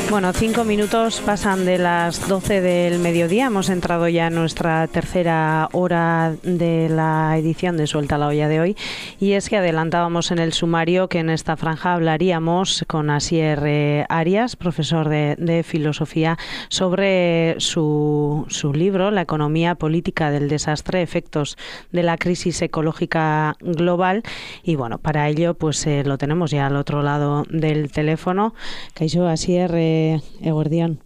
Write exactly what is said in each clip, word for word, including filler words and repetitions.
Bueno, cinco minutos pasan de las doce del mediodía. Hemos entrado ya en nuestra tercera hora de la edición de Suelta la Olla de hoy. Y es que adelantábamos en el sumario que en esta franja hablaríamos con Asier eh, Arias, profesor de, de filosofía, sobre su, su libro, La economía política del desastre, efectos de la crisis ecológica global. Y bueno, para ello pues eh, lo tenemos ya al otro lado del teléfono. Kaixo, Asier, eh, Eguerdión.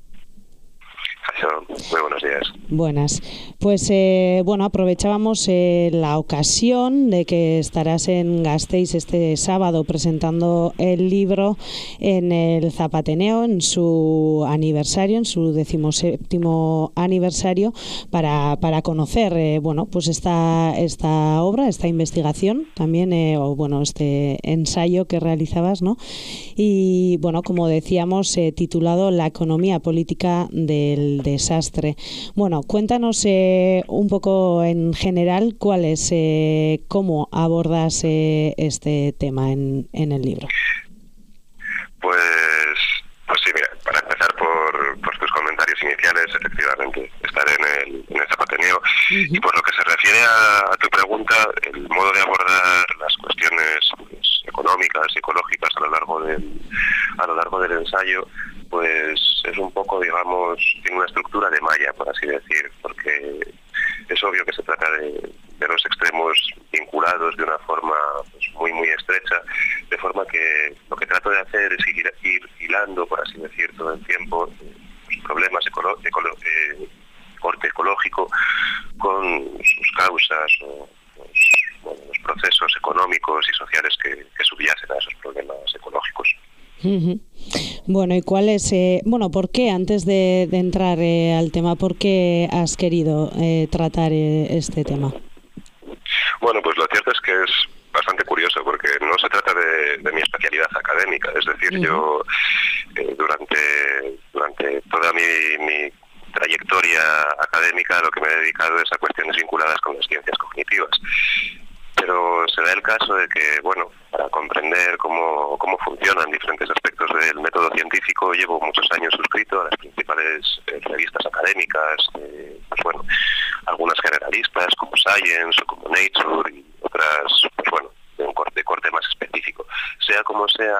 Muy buenos días. Buenas. Pues eh, bueno, aprovechábamos eh, la ocasión de que estarás en Gasteiz este sábado presentando el libro en el Zapateneo, en su aniversario, en su decimoséptimo aniversario, para, para conocer eh, bueno, pues esta, esta obra, esta investigación también, eh, o bueno, este ensayo que realizabas, ¿no? Y bueno, como decíamos, eh, titulado La economía política del desastre. Bueno, cuéntanos eh, un poco en general cuál es, eh, cómo abordas eh, este tema en, en el libro. Pues, pues sí, mira, para empezar por, por tus comentarios iniciales, efectivamente, estaré en el, en el Zapateneo. Uh-huh. Y por lo que se refiere a, a tu pregunta, el modo de abordar las cuestiones pues, económicas y ecológicas a lo largo del, a lo largo del ensayo, pues es un poco, digamos, tiene una estructura de malla, por así decir, porque es obvio que se trata de, de los extremos vinculados de una forma pues, muy, muy estrecha, de forma que lo que trato de hacer es ir, ir hilando, por así decir, todo el tiempo los problemas ecolo- ecolo- eh, corte ecológico con sus causas o los, bueno, los procesos económicos y sociales que, que subyacen a esos problemas ecológicos. Uh-huh. Bueno, ¿y cuál es, eh, bueno, por qué, antes de, de entrar eh, al tema, por qué has querido eh, tratar eh, este tema? Bueno, pues lo cierto es que es bastante curioso porque no se trata de, de mi especialidad académica, es decir, uh-huh. yo eh, durante, durante toda mi, mi trayectoria académica lo que me he dedicado es a cuestiones vinculadas con las ciencias cognitivas. Pero se da el caso de que, bueno, para comprender cómo, cómo funcionan diferentes aspectos del método científico, llevo muchos años suscrito a las principales eh, revistas académicas, eh, pues bueno, algunas generalistas como Science o como Nature y otras, pues bueno, de un corte, corte más específico. Sea como sea,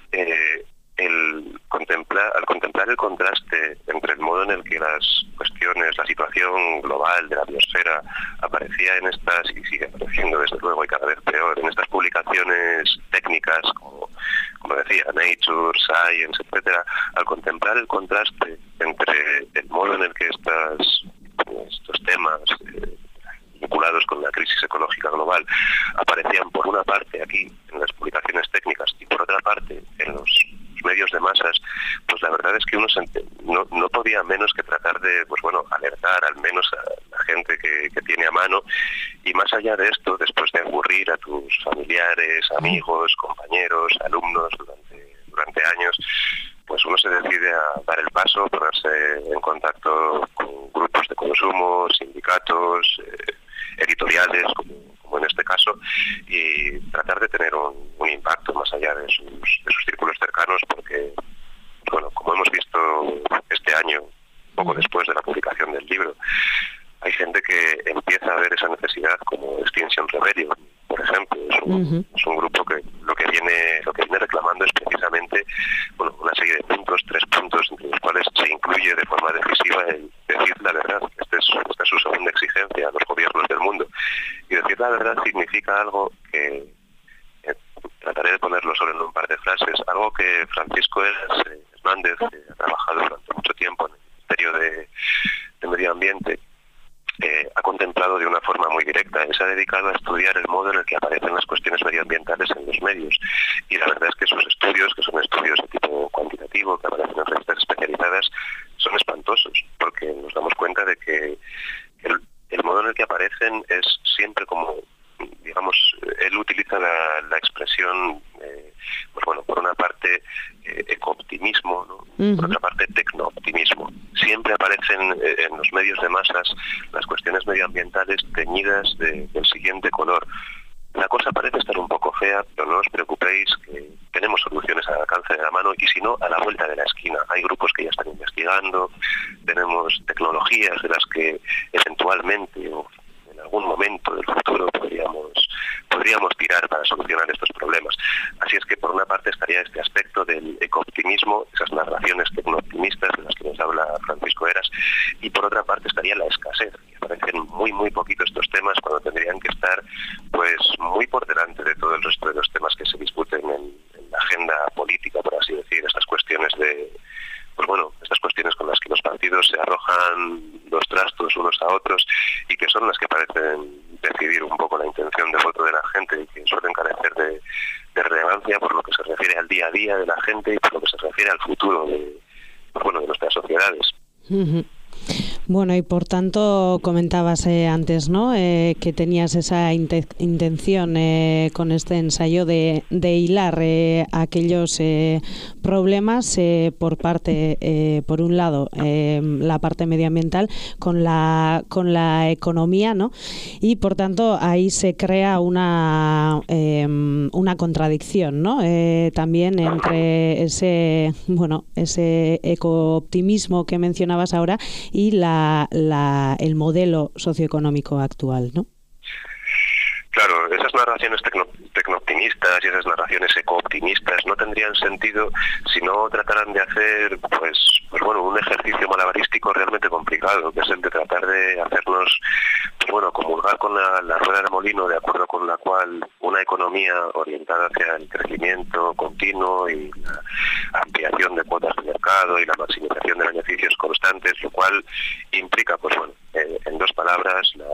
eh, el contemplar, al contemplar el contraste entre el modo en el que las cuestiones, la situación global de la biosfera aparecía en estas, y sigue apareciendo desde luego y cada vez peor, en estas publicaciones técnicas como, como decía, Nature, Science, etcétera, al contemplar el contraste entre el modo en el que estas, estos temas eh, vinculados con la crisis ecológica global aparecían por una parte aquí en las publicaciones técnicas y por otra parte en los medios de masas, pues la verdad es que uno se, no, no podía menos que tratar de, pues bueno, alertar al menos a la gente que, que tiene a mano, y más allá de esto, después de aburrir a tus familiares, amigos, compañeros, alumnos durante, durante años, pues uno se decide a dar el paso, ponerse en contacto con grupos de consumo, sindicatos, eh, editoriales, como, como en este caso, y tratar de tener un, un impacto más allá de sus, de sus círculos cercanos, porque, bueno, como hemos visto este año, poco después de la publicación del libro, hay gente que empieza a ver esa necesidad, como Extinction Rebellion, por ejemplo. Es un, uh-huh. es un grupo que lo que viene lo que viene reclamando es precisamente, bueno, una serie de puntos, tres puntos, entre los cuales se incluye de forma decisiva el decir la verdad. Esta es, esta es su segunda exigencia a los gobiernos del mundo. Y decir la verdad significa algo que, eh, trataré de ponerlo solo en un par de frases, algo que Francisco Hernández, que ha trabajado durante mucho tiempo en el Ministerio de, de Medio Ambiente, Eh, ha contemplado de una forma muy directa. Él se ha dedicado a estudiar el modo en el que aparecen las cuestiones medioambientales en los medios, y la verdad es que sus estudios, que son estudios de tipo cuantitativo, que aparecen en revistas especializadas, son espantosos, porque nos damos cuenta de que el, el modo en el que aparecen es siempre como, digamos, él utiliza la, la expresión, eh, pues bueno, por una parte eh, ecooptimismo, ¿no? Uh-huh. Por otra parte tecnooptimismo. Siempre aparecen eh, en los medios de masas las cuestiones medioambientales teñidas de, del siguiente color: la cosa parece estar un poco fea, pero no os preocupéis que tenemos soluciones al alcance de la mano y si no, a la vuelta de la esquina. Hay grupos que ya están investigando, tenemos tecnologías de las que eventualmente o en algún momento del futuro podríamos, podríamos tirar para solucionar estos problemas. Así es que por una parte estaría este aspecto del ecooptimismo, esas narraciones tecnooptimistas de las que nos habla Francisco Heras, y por otra parte estaría la escasez, que parecen muy muy poquitos estos temas cuando tendrían que estar pues muy por delante de todo el resto de los temas que se discuten en, en la agenda política, por así decir, estas cuestiones de pues bueno, estas cuestiones con las que los partidos se arrojan los trastos unos a otros y que son las que parecen decidir un poco la intención de voto de la gente y que suelen carecer de, de relevancia por lo que se refiere al día a día de la gente y por lo que se refiere al futuro de, pues bueno, de nuestras sociedades. Uh-huh. Bueno, y por tanto comentabas eh, antes, ¿no?, eh, que tenías esa inte- intención eh, con este ensayo de, de hilar eh, aquellos eh, problemas eh, por parte, eh, por un lado, eh, la parte medioambiental con la con la economía, ¿no? Y por tanto ahí se crea una eh, una contradicción, ¿no? Eh, también entre ese bueno ese ecooptimismo que mencionabas ahora y la, la el modelo socioeconómico actual, ¿no? Claro, esas narraciones tecno, tecnooptimistas y esas narraciones ecooptimistas no tendrían sentido si no trataran de hacer, pues, pues bueno, un ejercicio malabarístico realmente complicado, que es el de tratar de hacernos, pues bueno, comulgar con la, la rueda de molino, de acuerdo con la cual una economía orientada hacia el crecimiento continuo y la ampliación de cuotas de mercado y la maximización de beneficios constantes, lo cual implica, pues bueno, eh, en dos palabras, la,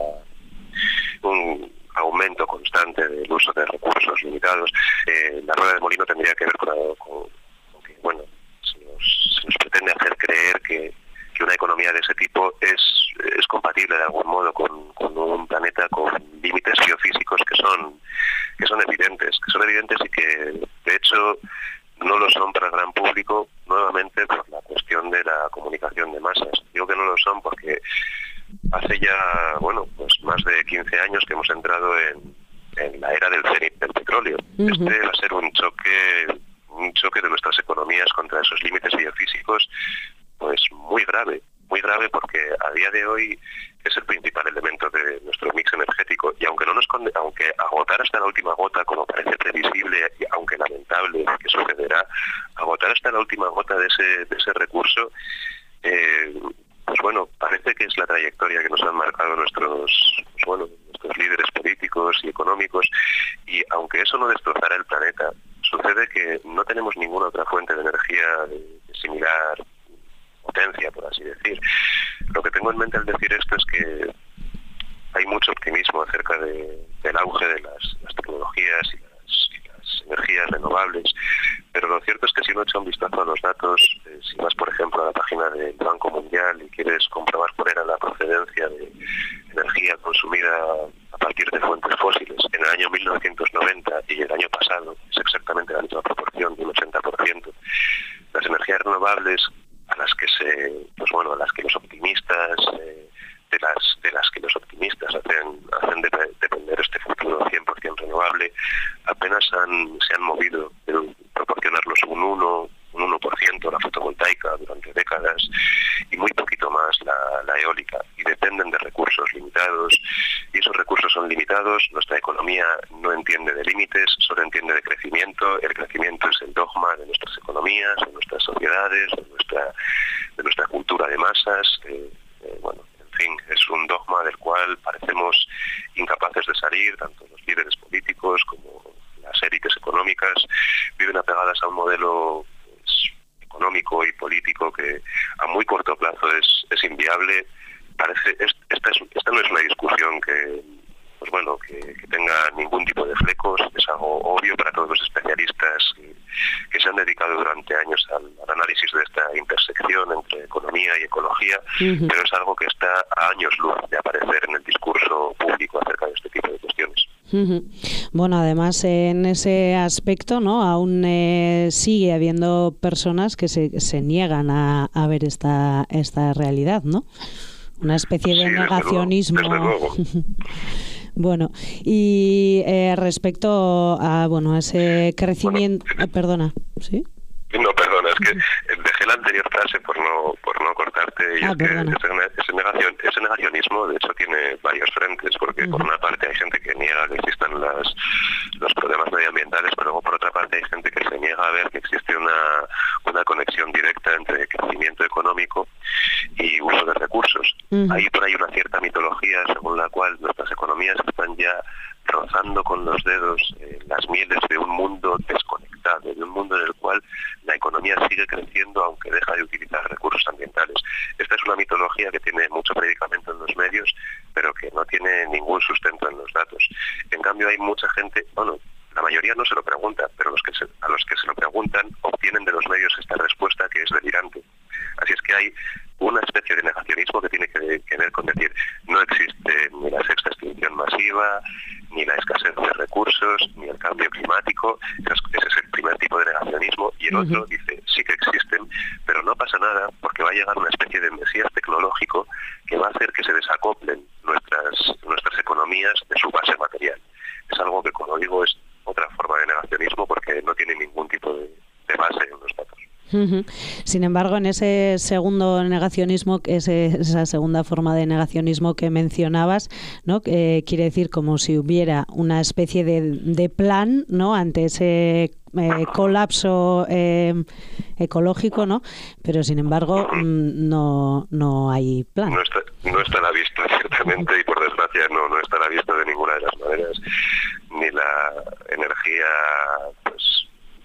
un aumento constante del uso de recursos limitados. Eh, la rueda de molino tendría que ver con, con, con que, bueno, se nos, se nos pretende hacer creer que, que una economía de ese tipo es, es compatible de algún modo con, con un planeta con límites biofísicos que son, que son evidentes, que son evidentes y que, de hecho, no lo son para el gran público, nuevamente por la cuestión de la comunicación de masas. Digo que no lo son porque hace ya, bueno, pues más de quince años que hemos entrado en, en la era del cenit del petróleo. Uh-huh. Este va a ser un choque, un choque de nuestras economías contra esos límites biofísicos, pues muy grave, muy grave porque a día de hoy es el principal elemento de nuestro mix energético y aunque no nos conde- aunque agotar hasta la última gota, como parece previsible, y aunque lamentable que sucederá, agotar hasta la última gota de ese, de ese recurso, eh, pues bueno, parece que es la trayectoria que nos han marcado nuestros, pues bueno, nuestros líderes políticos y económicos, y aunque eso no destrozará el planeta, sucede que no tenemos ninguna otra fuente de energía de, de similar potencia, por así decir. Lo que tengo en mente al decir esto es que hay mucho optimismo acerca de, del auge de las, las tecnologías y las, y las energías renovables, pero lo cierto es que si uno echa un vistazo a los datos, eh, si vas por ejemplo a la página del Banco Mundial y quieres comprobar cuál era la procedencia de energía consumida a partir de fuentes fósiles en el año mil novecientos noventa y el año pasado, es exactamente la misma proporción, de un ochenta por ciento. Las energías renovables a las que se, pues bueno, a las que los optimistas, eh, de las de las que los optimistas hacen hacen de, depender este futuro cien por ciento renovable, apenas han, se han movido de proporcionarlos un uno, un uno por ciento la fotovoltaica durante décadas y muy poquito más la, la eólica, y dependen de recursos limitados, y esos recursos son limitados. Nuestra economía no entiende de límites, solo entiende de crecimiento. El crecimiento es el dogma de nuestras economías, de nuestras sociedades, de nuestra de nuestra cultura de masas. Eh, eh, bueno, en fin, es un dogma del cual parecemos incapaces de salir, tanto los líderes políticos como las élites económicas viven apegadas a un modelo, pues, económico y político que a muy corto plazo es, es inviable. Parece es, esta, es, esta no es una discusión que, pues bueno, que, que tenga ningún tipo de flecos, es algo obvio para todos los especialistas que, que se han dedicado durante años al, al análisis de esta intersección entre economía y ecología, uh-huh. pero es algo que está a años luz de aparecer en el discurso público acerca de este tipo de cuestiones. Uh-huh. Bueno, además en ese aspecto, ¿no?, aún eh, sigue habiendo personas que se, se niegan a, a ver esta esta realidad, ¿no? Una especie de sí, negacionismo. desde luego, desde luego. Bueno, y eh, respecto a bueno a ese crecimiento... Bueno, eh, perdona, ¿sí? No, perdona, es que dejé la anterior frase por no por no cortarte y ah, es que ese, ese, negacion, ese negacionismo de hecho tiene varios frentes, porque uh-huh. por una parte hay gente que niega que existan las, los problemas medioambientales, pero luego por otra parte hay gente que se niega a ver que existe una, una conexión directa entre crecimiento económico y uso de recursos. Uh-huh. Hay por ahí una cierta mitología según la cual nuestras economías están ya rozando con los dedos eh, las mieles de un mundo desconectado, de un mundo en el cual la economía sigue creciendo aunque deja de utilizar recursos ambientales. Esta es una mitología que tiene mucho predicamento en los medios, pero que no tiene ningún sustento en los datos. En cambio hay mucha gente, bueno, la mayoría no se lo pregunta, pero los que se, a los que se lo preguntan obtienen de los medios esta respuesta que es delirante. Así es que hay una especie de negacionismo que tiene que, que ver con decir no existe ni la sexta extinción masiva, ni la escasez de recursos, ni el cambio climático. Ese es el primer tipo de negacionismo. Y el uh-huh. otro dice sí que existen, pero no pasa nada porque va a llegar una especie de mesías tecnológico que va a hacer que se desacoplen nuestras, nuestras economías de su base material. Es algo que, como digo, es otra forma de negacionismo porque no tiene ningún tipo de, de base en los datos. Uh-huh. Sin embargo, en ese segundo negacionismo, ese, esa segunda forma de negacionismo que mencionabas, ¿no? Eh, quiere decir como si hubiera una especie de, de plan, ¿no? Ante ese eh, colapso eh, ecológico, ¿no? Pero sin embargo no no hay plan. No está, no está a la vista, ciertamente, y por desgracia no, no está a la vista de ninguna de las maneras, ni la energía, pues,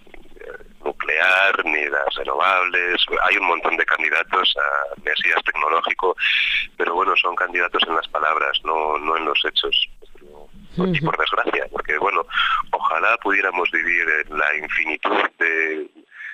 nuclear, ni las renovables. Hay un montón de candidatos a mesías tecnológico, pero bueno, son candidatos en las palabras, no, no en los hechos. Y por desgracia, porque bueno, ojalá pudiéramos vivir en la infinitud de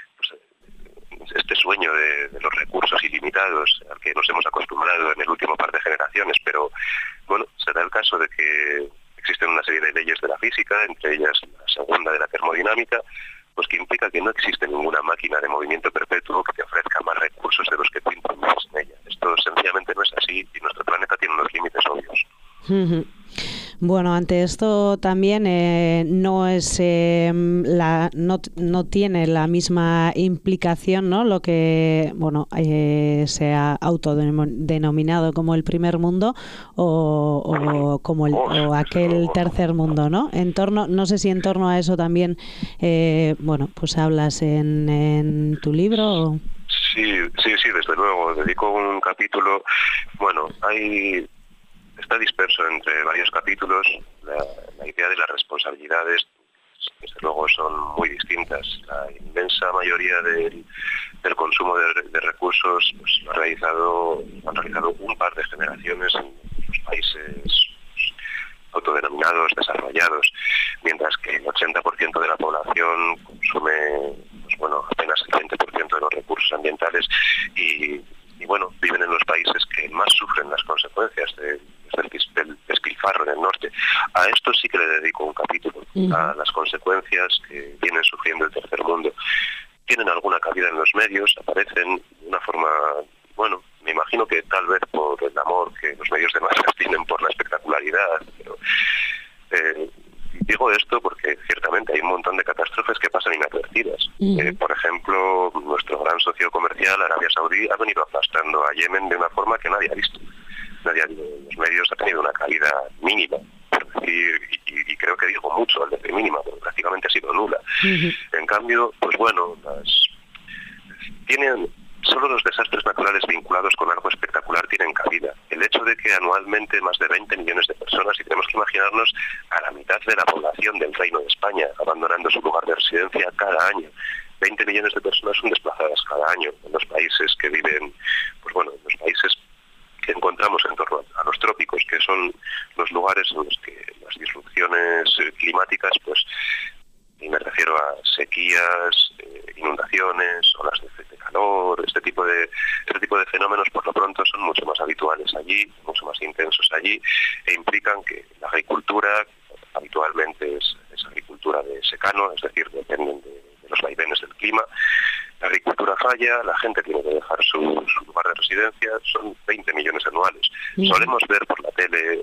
pues, este sueño de, de los recursos ilimitados al que nos hemos acostumbrado en el último par de generaciones, pero bueno, será el caso de que existen una serie de leyes de la física, entre ellas la segunda de la termodinámica, pues que implica que no existe ninguna máquina de movimiento perpetuo que te ofrezca más recursos de los que tú impones en ella. Esto sencillamente no es así y nuestro planeta tiene unos límites obvios. Uh-huh. Bueno, ante esto también eh, no es eh, la no, no tiene la misma implicación, ¿no? Lo que bueno eh, se ha autodenominado como el primer mundo o, o como el, o aquel tercer mundo, ¿no? En torno, no sé si en torno a eso también eh, bueno pues hablas en, en tu libro. ¿O? Sí, sí, sí, desde luego. Dedico un capítulo. Bueno, hay está disperso entre varios capítulos. La, la idea de las responsabilidades, desde luego, son muy distintas. La inmensa mayoría del, del consumo de, de recursos pues, lo ha realizado, han realizado un par de generaciones en los países pues, autodenominados desarrollados, mientras que el ochenta por ciento de la población consume pues, bueno, apenas el veinte por ciento de los recursos ambientales y, y bueno, viven en los países que más sufren las consecuencias de del despilfarro en el norte. A esto sí que le dedico un capítulo, uh-huh. a las consecuencias que viene sufriendo el tercer mundo. Tienen alguna cabida en los medios, aparecen de una forma, bueno, me imagino que tal vez por el amor que los medios de masas tienen por la espectacularidad, pero eh, digo esto porque ciertamente hay un montón de catástrofes que pasan inadvertidas. Uh-huh. Eh, por ejemplo, nuestro gran socio comercial, Arabia Saudí, ha venido aplastando a Yemen de una forma que nadie ha visto. Nadie, los medios ha tenido una caída mínima, por decir, y, y creo que digo mucho al decir mínima, porque prácticamente ha sido nula. Uh-huh. En cambio, pues bueno, las, tienen solo los desastres naturales vinculados con algo espectacular tienen cabida. El hecho de que anualmente más de veinte millones de personas, y tenemos que imaginarnos a la mitad de la población del Reino de España abandonando su lugar de residencia cada año, veinte millones de personas son desplazadas cada año en los países que viven, pues bueno, en los países que encontramos en torno a los trópicos, que son los lugares en los que las disrupciones climáticas, pues, y me refiero a sequías, eh, inundaciones, olas de, de calor, este tipo de este tipo de fenómenos por lo pronto son mucho más habituales allí, mucho más intensos allí, e implican que la agricultura habitualmente es, es agricultura de secano, es decir, dependen de, de los vaivenes del clima. La agricultura falla, la gente tiene que dejar su, su lugar de residencia, son veinte millones anuales. Mm. Solemos ver por la tele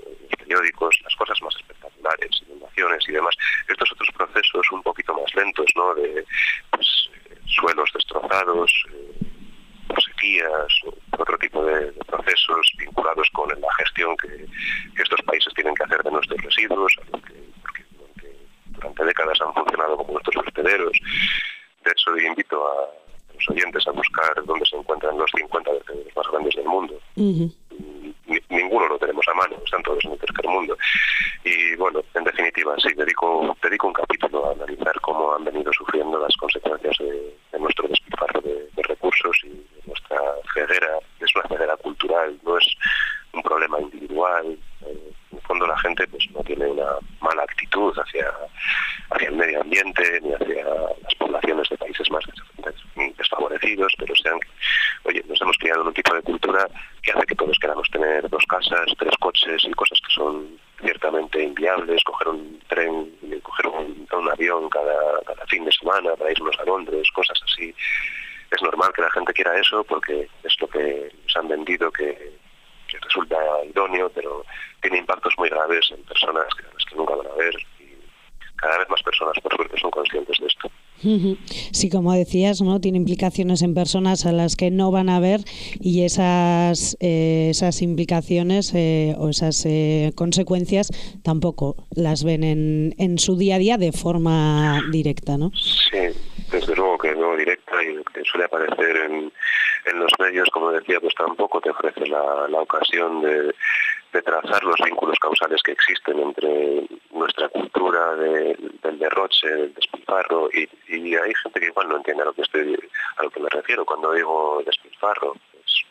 periódicos, las cosas más espectaculares, inundaciones y demás. Estos otros procesos un poquito más lentos, ¿no? De pues, suelos destrozados, eh, sequías, otro tipo de, de procesos vinculados con la gestión que, que estos países tienen que hacer de nuestros residuos, a los que, porque durante, durante décadas han funcionado como nuestros vertederos. De hecho, invito a los oyentes a buscar dónde se encuentran los cincuenta vertederos más grandes del mundo. Uh-huh. Ni, ninguno lo tenemos a mano, están todos en el tercer mundo. Y bueno, en definitiva, sí, dedico, dedico un capítulo a analizar cómo han venido sufriendo las consecuencias de, de nuestro despilfarro de, de recursos y de nuestra ceguera. Es una ceguera cultural, no es un problema individual. Eh, en el fondo la gente pues no tiene una mala actitud hacia, hacia el medio ambiente ni hacia las poblaciones de países más desfavorecidos, pero sean, oye, nos hemos criado en un tipo de cultura que hace que todos queramos tener dos casas, tres coches y cosas que son ciertamente inviables, coger un tren, coger un, un avión cada, cada fin de semana para irnos a Londres, cosas así. Es normal que la gente quiera eso porque es lo que nos han vendido que, que resulta idóneo, pero tiene impactos muy graves en personas que, que nunca van a ver, y cada vez más personas por suerte son conscientes de esto. Sí, como decías, ¿no? Tiene implicaciones en personas a las que no van a ver, y esas eh, esas implicaciones eh, o esas eh, consecuencias tampoco las ven en, en su día a día de forma directa, ¿no? Sí, desde luego que no directa, y lo que suele aparecer en, en los medios, como decía, pues tampoco te ofrece la, la ocasión de, de trazar los vínculos causales que existen entre nuestra cultura de, del derroche, del despilfarro, y, y hay gente que igual no entiende a lo que estoy, a lo que me refiero cuando digo despilfarro. Pues,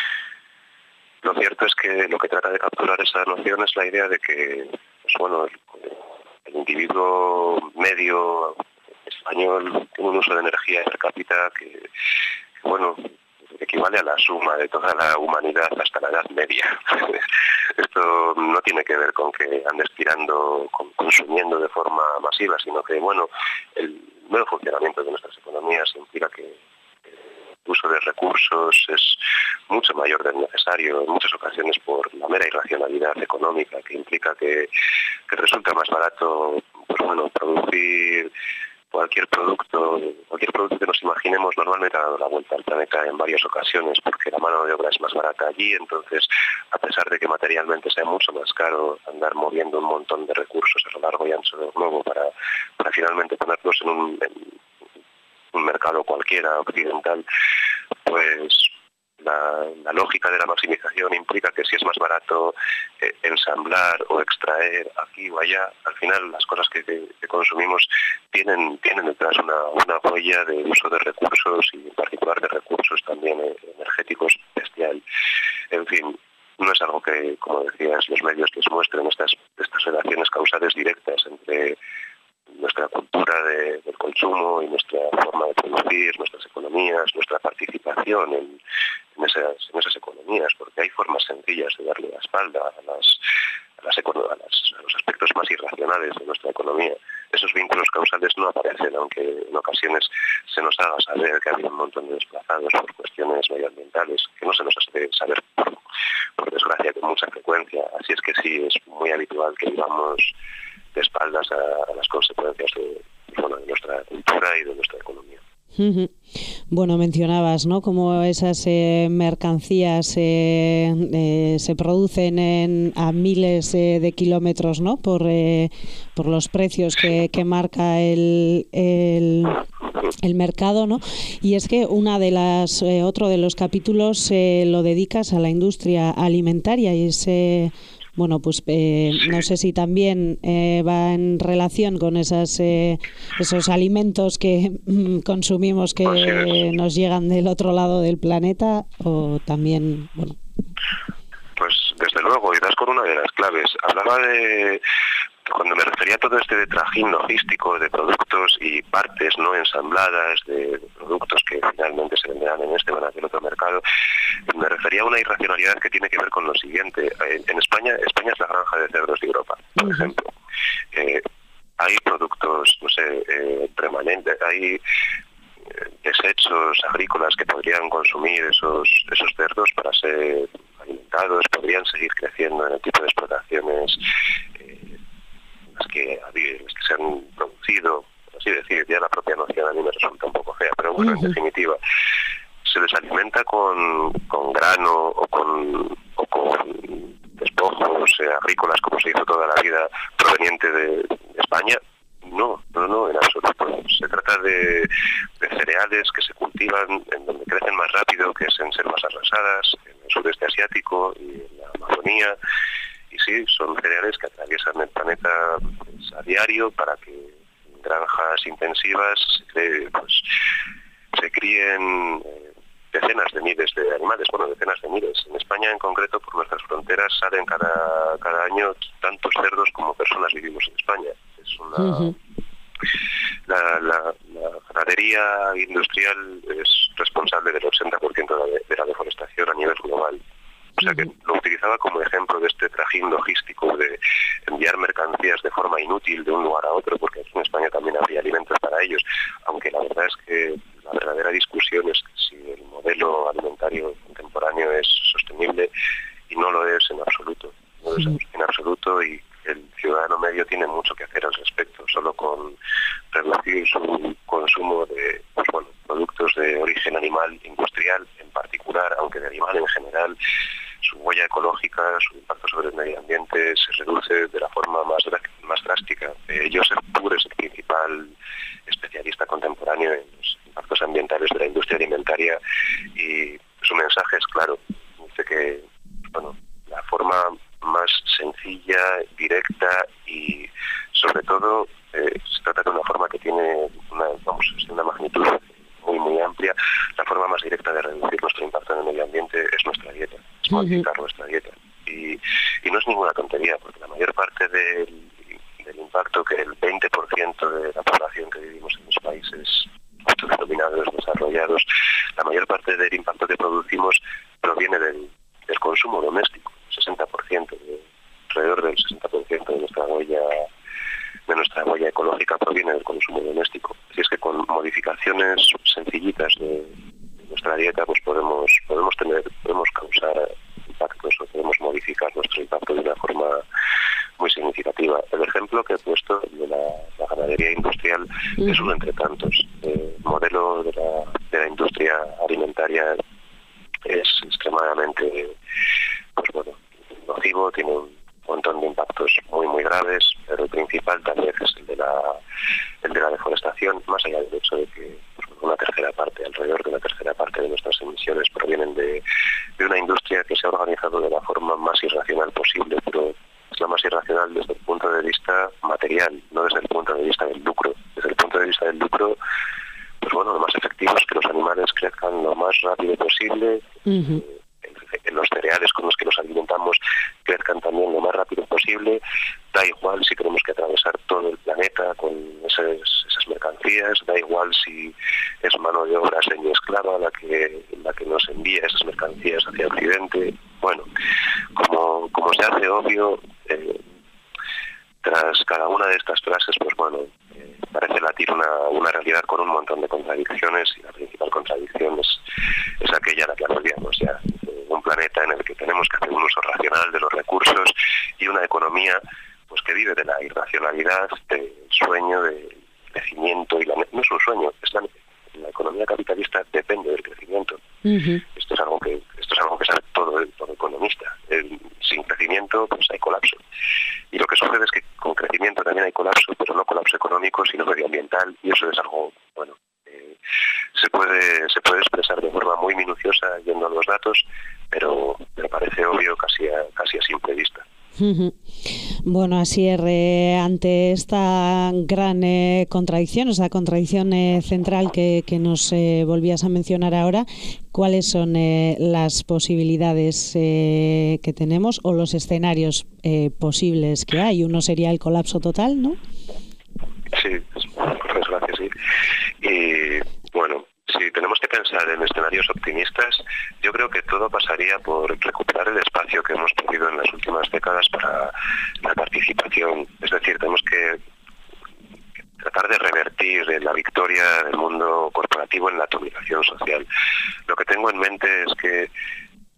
lo cierto es que lo que trata de capturar esa noción es la idea de que, pues bueno, el, el individuo medio español tiene un uso de energía per cápita que, que bueno, equivale a la suma de toda la humanidad hasta la Edad Media. Esto no tiene que ver con que andes tirando, con, consumiendo de forma masiva, sino que, bueno, el nuevo funcionamiento de nuestras economías implica que el uso de recursos es mucho mayor del necesario, en muchas ocasiones por la mera irracionalidad económica, que implica que, que resulta más barato, pues bueno, producir cualquier producto, cualquier producto que nos imaginemos. Normalmente ha dado la vuelta al planeta en varias ocasiones porque la mano de obra es más barata allí. Entonces, a pesar de que materialmente sea mucho más caro andar moviendo un montón de recursos a lo largo y ancho del globo para, para finalmente ponerlos en un, en un mercado cualquiera occidental, pues La, la lógica de la maximización implica que si es más barato eh, ensamblar o extraer aquí o allá, al final las cosas que, que, que consumimos tienen, tienen detrás una, una huella de uso de recursos, y en particular de recursos también eh, energéticos bestial. En fin, no es algo que, como decías, los medios les muestren estas, estas relaciones causales directas entre nuestra cultura de, del consumo y nuestra forma de producir, nuestras economías, nuestra participación en, en, esas, en esas economías, porque hay formas sencillas de darle la espalda a, las, a, las, a, las, a los aspectos más irracionales de nuestra economía. Esos vínculos causales no aparecen, aunque en ocasiones se nos haga saber que hay un montón de desplazados por cuestiones medioambientales, que no se nos hace saber, por, por desgracia, con mucha frecuencia. Así es que sí, es muy habitual que vivamos de espaldas a, a las consecuencias de, bueno, de nuestra cultura y de nuestra economía. Uh-huh. Bueno, mencionabas, ¿no?, cómo esas eh, mercancías eh, eh, se producen en, a miles eh, de kilómetros, ¿no?, por eh, por los precios que, que marca el, el el mercado, ¿no? Y es que una de las eh, otro de los capítulos eh, lo dedicas a la industria alimentaria, y es eh, bueno, pues eh, no sé si también eh, va en relación con esas eh, esos alimentos que mm, consumimos, que eh, nos llegan del otro lado del planeta, o también, bueno. Pues desde luego, y das con una de las claves. Hablaba de, cuando me refería a todo este trajín logístico de productos y partes no ensambladas de, de productos que finalmente se venderán en este o en aquel otro mercado, me refería a una irracionalidad que tiene que ver con lo siguiente. En, en España, España es la granja de cerdos de Europa, por uh-huh. ejemplo. Eh, hay productos, no sé, eh, remanentes, hay desechos agrícolas que podrían consumir esos esos cerdos para ser alimentados mercados podrían seguir creciendo en el tipo de explotaciones eh, las que, las que se han producido, por así decir. Ya la propia noción a mí me resulta un poco fea, pero bueno, uh-huh. en definitiva, se les alimenta con, con grano o con, o con despojos eh, agrícolas, como se hizo toda la vida, proveniente de, de España. No, no, no, en absoluto. Se trata de, de cereales que se cultivan en donde crecen más rápido, que es en selvas arrasadas, en el sudeste asiático y en la Amazonía. Y sí, son cereales que atraviesan el planeta pues, a diario para que en granjas intensivas se, pues, se críen eh, decenas de miles de animales, bueno, decenas de miles. En España, en concreto, por nuestras fronteras salen cada, cada año tantos cerdos como personas vivimos en España. Es una... Uh-huh. La, la, la ganadería industrial es responsable del ochenta por ciento de la, de la deforestación a nivel global. O sea que lo utilizaba como ejemplo de este trajín logístico de enviar mercancías de forma inútil de un lugar a otro, porque aquí en España también habría alimentos para ellos, aunque la verdad es que la verdadera discusión es si el modelo alimentario contemporáneo es sostenible, y no lo es en absoluto, no lo es en absoluto, y el ciudadano medio tiene mucho que hacer al respecto, solo con reducir su consumo de pues bueno, productos de origen animal industrial en particular, aunque de animal en general. Su huella ecológica, su impacto sobre el medio ambiente se reduce de la forma más, más drástica. Eh, Joseph Pur es el principal especialista contemporáneo en los impactos ambientales de la industria alimentaria, y su mensaje es claro. Dice que bueno, la forma más sencilla, directa y sobre todo eh, se trata de una forma que tiene una, vamos, una magnitud muy muy amplia. La forma más directa de reducir nuestro impacto en el medio ambiente es nuestra dieta, es modificar uh-huh. nuestra dieta. Y, y no es ninguna tontería, porque la mayor parte del, del impacto, que el veinte por ciento de la población que vivimos en los países denominados desarrollados, la mayor parte del impacto que producimos proviene del, del consumo doméstico. sesenta por ciento, de, alrededor del sesenta por ciento de nuestra huella de nuestra huella ecológica proviene del consumo doméstico. Así es que con modificaciones sencillitas de, de nuestra dieta pues podemos podemos tener podemos causar impactos o podemos modificar nuestro impacto de una forma muy significativa. El ejemplo que he puesto de la, la ganadería industrial uh-huh. es uno entre tantos. El modelo de la, de la industria alimentaria es extremadamente pues bueno, nocivo, tiene un montón de impactos muy muy graves, pero el principal tal vez es el de la el de la deforestación, más allá del hecho de que pues, una tercera parte, alrededor de una tercera parte de nuestras emisiones provienen de, de una industria que se ha organizado de la forma más irracional posible, pero es la más irracional desde el punto de vista material, no desde el punto de vista del lucro. Desde el punto de vista del lucro, pues bueno, lo más efectivo es que los animales crezcan lo más rápido posible, uh-huh. eh, en los cereales con los que nos alimentamos crezcan también lo más rápido posible. Da igual si tenemos que atravesar todo el planeta con esas, esas mercancías, da igual si es mano de obra semiesclava la que la que nos envía esas mercancías hacia Occidente. Bueno, como, como se hace obvio, eh, tras cada una de estas frases, pues bueno, eh, parece latir una, una realidad con un montón de contradicciones, y la principal contradicción es, es aquella a la que aludíamos ya. Un planeta en el que tenemos que hacer un uso racional de los recursos y una economía pues que vive de la irracionalidad, del sueño, del crecimiento. Y la, no es un sueño, es la, la economía capitalista depende del crecimiento. Uh-huh. Esto es algo que esto es algo que sabe todo, todo economista. El, sin crecimiento pues hay colapso. Y lo que sucede es que con crecimiento también hay colapso, pero no colapso económico, sino medioambiental, y eso es algo, bueno, eh, se puede se puede expresar de forma muy minuciosa yendo a los datos, pero me parece obvio casi a, casi a simple vista. Uh-huh. Bueno, Asier, eh, ante esta gran eh, contradicción, esa contradicción eh, central que, que nos eh, volvías a mencionar ahora, ¿cuáles son eh, las posibilidades eh, que tenemos o los escenarios eh, posibles que hay? Uno sería el colapso total, ¿no? Sí, por desgracia sí. Y bueno, si tenemos que pensar en escenarios optimistas, yo creo que todo pasaría por recuperar el espacio que hemos perdido en las últimas décadas para la participación. Es decir, tenemos que tratar de revertir la victoria del mundo corporativo en la atomización social. Lo que tengo en mente es que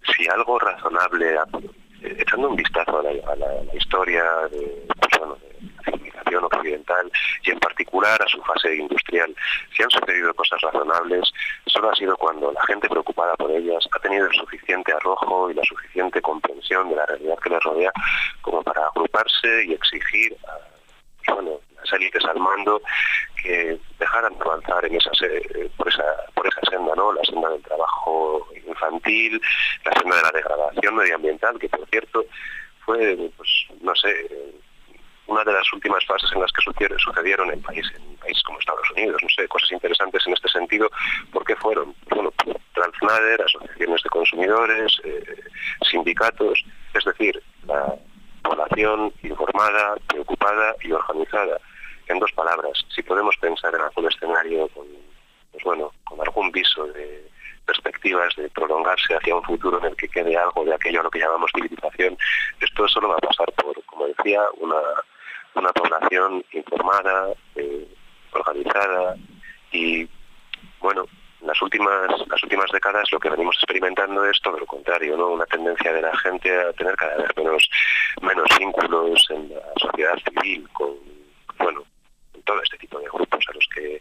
si algo razonable, eh, echando un vistazo a la, a la, a la historia de, pues, bueno, de la civilización occidental y en particular a su fase industrial, si han sucedido cosas razonables, solo ha sido cuando la gente preocupada por ellas ha tenido el suficiente arrojo y la suficiente comprensión de la realidad que les rodea como para agruparse y exigir a, bueno, las élites al mando que dejaran de avanzar en esas, eh, por esa por esa senda, ¿no? La senda del trabajo infantil, la senda de la degradación medioambiental, que por cierto fue, pues no sé, una de las últimas fases en las que sucedieron en países, en países como Estados Unidos, no sé, cosas interesantes en este sentido. ¿Por qué fueron? Bueno, Transnader, asociaciones de consumidores, eh, sindicatos, es decir, la población informada, preocupada y organizada. En dos palabras, si podemos pensar en algún escenario con, pues bueno, con algún viso de perspectivas de prolongarse hacia un futuro en el que quede algo de aquello a lo que llamamos civilización, esto solo va a pasar por, como decía, una, una población informada, eh, organizada y, bueno, las últimas las últimas décadas lo que venimos experimentando es todo lo contrario, ¿no? Una tendencia de la gente a tener cada vez menos, menos vínculos en la sociedad civil con, bueno, todo este tipo de grupos a los que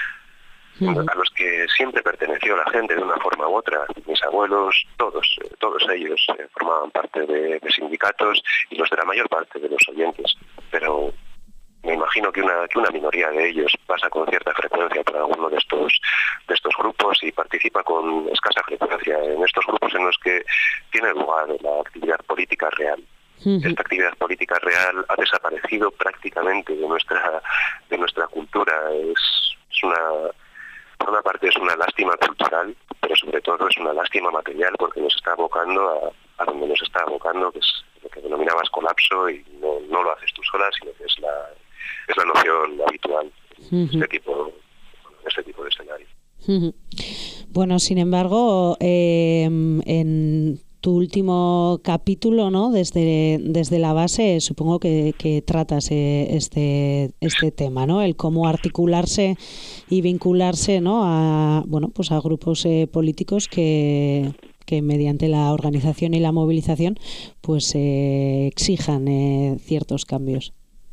a los que siempre perteneció la gente de una forma u otra. Mis abuelos, todos, todos ellos eh, formaban parte de, de sindicatos y los de la mayor parte de los oyentes, pero me imagino que una que una minoría de ellos pasa con cierta frecuencia por alguno de estos de estos grupos y participa con escasa frecuencia en estos grupos en los que tiene lugar la actividad política real. Esta actividad política real ha desaparecido prácticamente de nuestra de nuestra cultura. Es, es una, por una parte es una lástima cultural, pero sobre todo es una lástima material porque nos está abocando a, a donde nos está abocando, que es lo que denominabas colapso, y no, no lo haces tú sola, sino que es la es la noción habitual en este tipo, en este tipo de escenario. Bueno, sin embargo, eh, en tu último capítulo, ¿no? Desde, desde la base, supongo que, que tratas eh, este este tema, ¿no? El cómo articularse y vincularse, ¿no? A bueno, pues a grupos eh, políticos que que mediante la organización y la movilización, pues eh, exijan eh, ciertos cambios.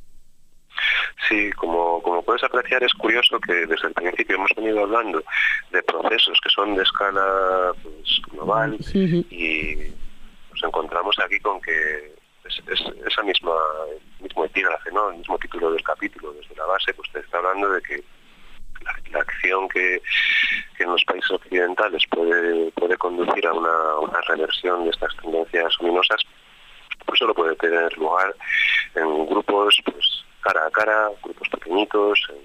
Sí, como, como puedes apreciar, es curioso que desde el principio hemos venido hablando de procesos que son de escala pues, global, uh-huh. y nos encontramos aquí con que es, es, esa misma el mismo epígrafe, ¿no? El mismo título del capítulo, desde la base, pues te está hablando de que la, la acción que, que en los países occidentales puede, puede conducir a una, una reversión de estas tendencias luminosas, pues solo puede tener lugar en grupos, pues cara a cara, grupos pequeñitos, en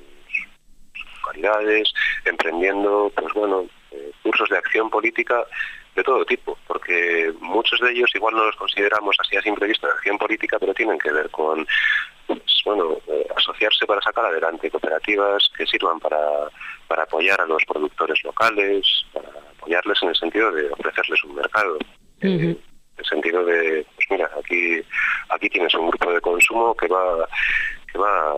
sus localidades, emprendiendo, pues bueno, eh, cursos de acción política de todo tipo, porque muchos de ellos igual no los consideramos así a simple vista de acción política, pero tienen que ver con, pues, bueno, eh, asociarse para sacar adelante cooperativas que sirvan para, para apoyar a los productores locales, para apoyarles en el sentido de ofrecerles un mercado. Uh-huh. Eh, en el sentido de, pues mira, aquí aquí tienes un grupo de consumo que va que va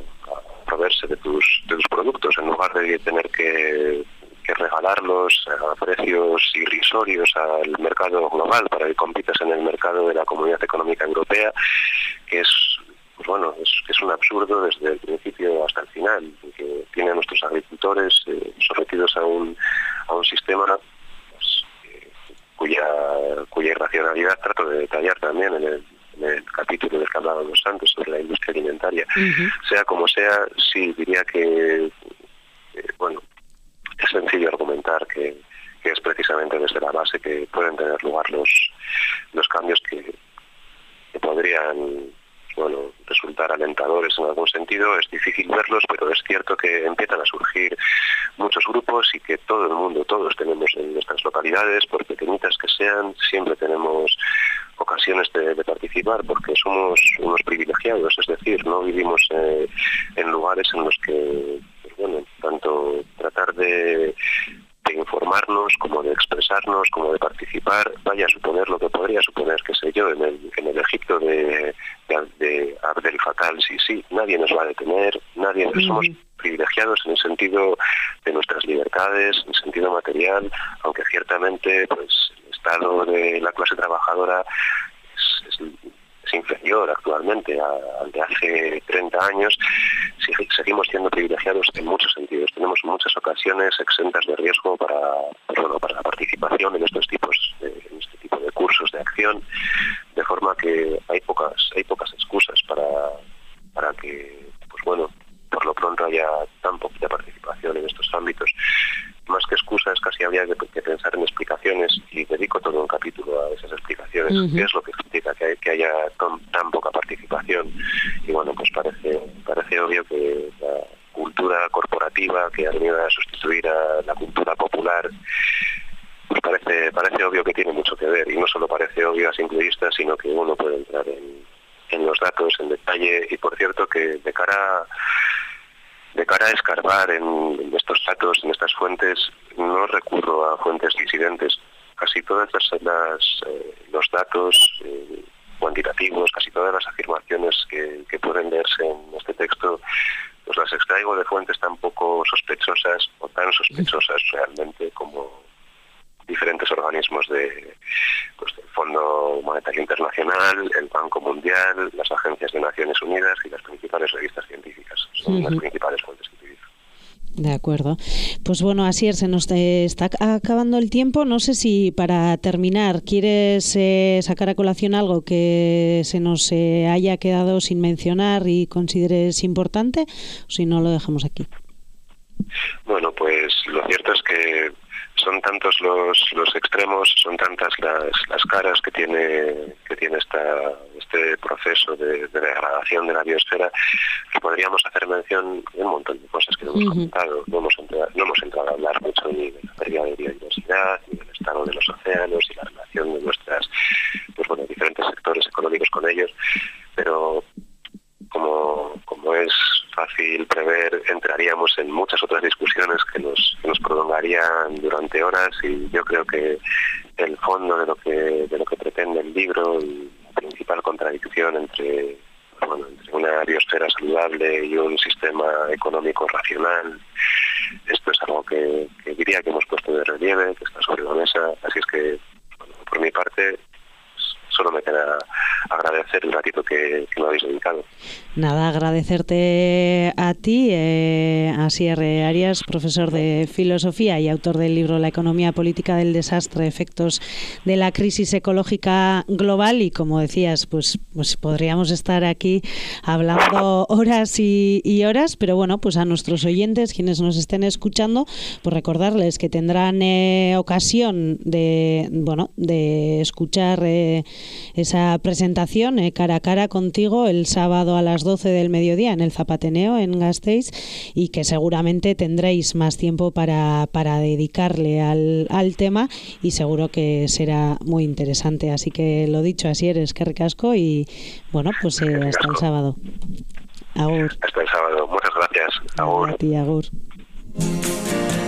a proveerse de tus de tus productos en lugar de tener que, que regalarlos a precios irrisorios al mercado global para que compitas en el mercado de la Comunidad Económica Europea, que es, pues bueno, es, es un absurdo desde el principio hasta el final, que tiene a nuestros agricultores eh, sometidos a un a un sistema pues, eh, cuya cuya irracionalidad trato de detallar también en el en el capítulo del que hablábamos antes sobre la industria alimentaria. Uh-huh. Sea como sea, sí diría que eh, bueno, es sencillo argumentar que, que es precisamente desde la base que pueden tener lugar los los cambios que, que podrían, bueno, resultar alentadores en algún sentido. Es difícil verlos, pero es cierto que empiezan a surgir muchos grupos y que todo el mundo, todos tenemos en nuestras localidades, por pequeñitas que sean, siempre tenemos ocasiones de, de participar porque somos unos privilegiados, es decir, no vivimos eh, en lugares en los que, pues bueno, tanto tratar de, de informarnos como de expresarnos, como de participar, vaya a suponer lo que podría suponer, qué sé yo, en el, en el Egipto de, de, de Abdel Fattah al-Sisi. Nadie nos va a detener, nadie, mm. somos privilegiados en el sentido de nuestras libertades, en el sentido material, aunque ciertamente pues estado de la clase trabajadora es, es, es inferior actualmente al de hace treinta años, seguimos siendo privilegiados en muchos sentidos. Tenemos muchas ocasiones exentas de riesgo para, bueno, para la participación en estos tipos de, en este tipo de cursos de acción, de forma que hay pocas hay pocas excusas para para que, pues bueno, por lo pronto haya tan poquita participación en estos ámbitos. Más que excusas, casi habría que, que pensar en explicaciones, y dedico todo un capítulo a esas explicaciones. Uh-huh. ¿Qué es lo que explica que, hay, que haya tan, tan poca participación? Y bueno, pues parece parece obvio que la cultura corporativa que ha venido a sustituir a la cultura popular, pues parece parece obvio que tiene mucho que ver, y no solo parece obvio a simple vista, sino que uno puede entrar en, en los datos en detalle. Y por cierto que de cara a De cara a escarbar en, en estos datos, en estas fuentes, no recurro a fuentes disidentes. Casi todas las, las eh, los datos eh, cuantitativos, casi todas las afirmaciones que, que pueden leerse en este texto, pues las extraigo de fuentes tan poco sospechosas o tan sospechosas realmente como diferentes organismos de, pues, del Fondo Monetario Internacional, el Banco Mundial, las agencias de Naciones Unidas y las principales revistas científicas. Son uh-huh. las principales fuentes que utilizo. De acuerdo. Pues bueno, Asier, se nos está acabando el tiempo. No sé si para terminar quieres eh, sacar a colación algo que se nos eh, haya quedado sin mencionar y consideres importante, o si no lo dejamos aquí. Bueno, pues lo cierto es que son tantos los los extremos, son tantas las las caras que tiene que tiene esta este proceso de, de degradación de la biosfera, que podríamos hacer mención de un montón de cosas que no hemos uh-huh. comentado. No hemos entrado, no hemos entrado a hablar mucho ni de la pérdida de biodiversidad, ni del estado de los océanos y la relación de nuestras, pues bueno, diferentes sectores económicos con ellos, pero como como es fácil prever, entraríamos en muchas otras discusiones que nos que nos prolongarían durante horas, y yo creo que el fondo de lo que de lo que pretende el libro, y la principal contradicción entre bueno, entre una biosfera saludable y un sistema económico racional, esto es algo que, que diría que hemos puesto de relieve, que está sobre la mesa. Así es que, bueno, por mi parte, solo me queda agradecer el ratito que, que me habéis dedicado. Nada, agradecerte a ti, eh, Asier Arias, profesor de filosofía y autor del libro La economía política del desastre, efectos de la crisis ecológica global. Y como decías, pues, pues podríamos estar aquí hablando horas y, y horas, pero bueno, pues a nuestros oyentes, quienes nos estén escuchando, pues recordarles que tendrán eh, ocasión de, bueno, de escuchar eh, esa presentación eh, cara a cara contigo el sábado a las doce del mediodía en el Zapateneo en Gasteiz, y que seguramente tendréis más tiempo para, para dedicarle al, al tema, y seguro que será muy interesante. Así que lo dicho, Asier, eskerrik asko, y bueno, pues eh, hasta el sábado. Agur. Hasta el sábado. Muchas gracias. Agur. A ti, agur.